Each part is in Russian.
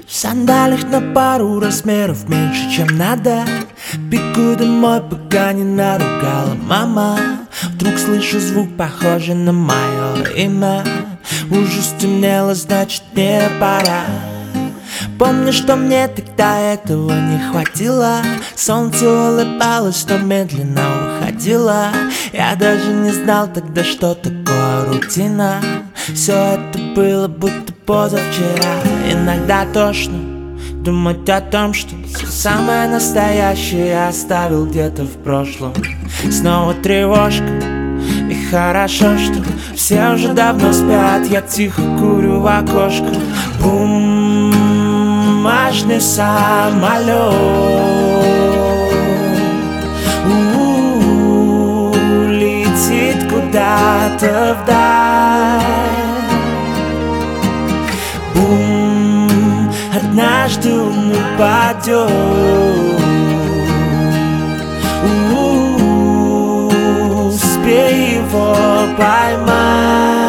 В сандалиях на пару размеров меньше, чем надо. Бегу домой, пока не наругала мама. Вдруг слышу звук, похожий на мое имя. Уже стемнело, значит мне пора. Помню, что мне тогда этого не хватило. Солнце улыбалось, но медленно уходило. Я даже не знал тогда, что такое рутина. Все это было будто позавчера. Иногда тошно думать о том, что все самое настоящее я оставил где-то в прошлом. Снова тревожка, и хорошо, что все уже давно спят. Я тихо курю в окошко. Бумажный самолет летит куда-то вдаль. Бум, однажды он упадет. Успей его поймать.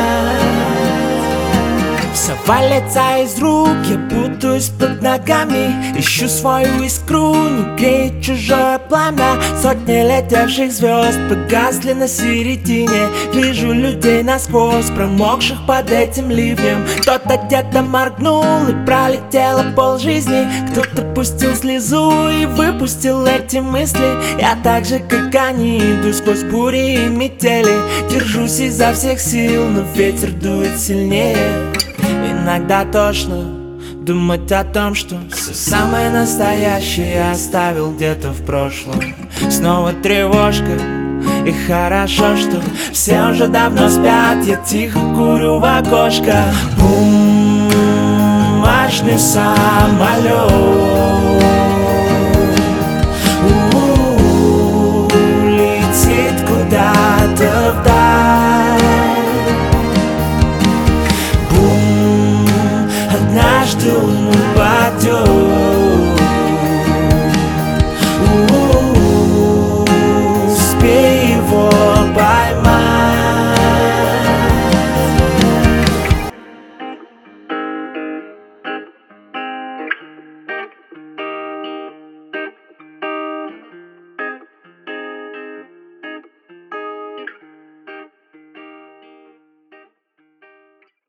Все валится из рук, я путаюсь под ногами. Ищу свою искру, не греет чужое пламя. Сотни летевших звезд погасли на середине. Вижу людей насквозь, промокших под этим ливнем. Кто-то где-то моргнул и пролетело полжизни. Кто-то пустил слезу и выпустил эти мысли. Я так же, как они, иду сквозь бури и метели. Держусь изо всех сил, но ветер дует сильнее. Иногда тошно думать о том, что все самое настоящее я оставил где-то в прошлом. Снова тревожка, и хорошо, что все уже давно спят. Я тихо курю в окошко. Бумажный самолет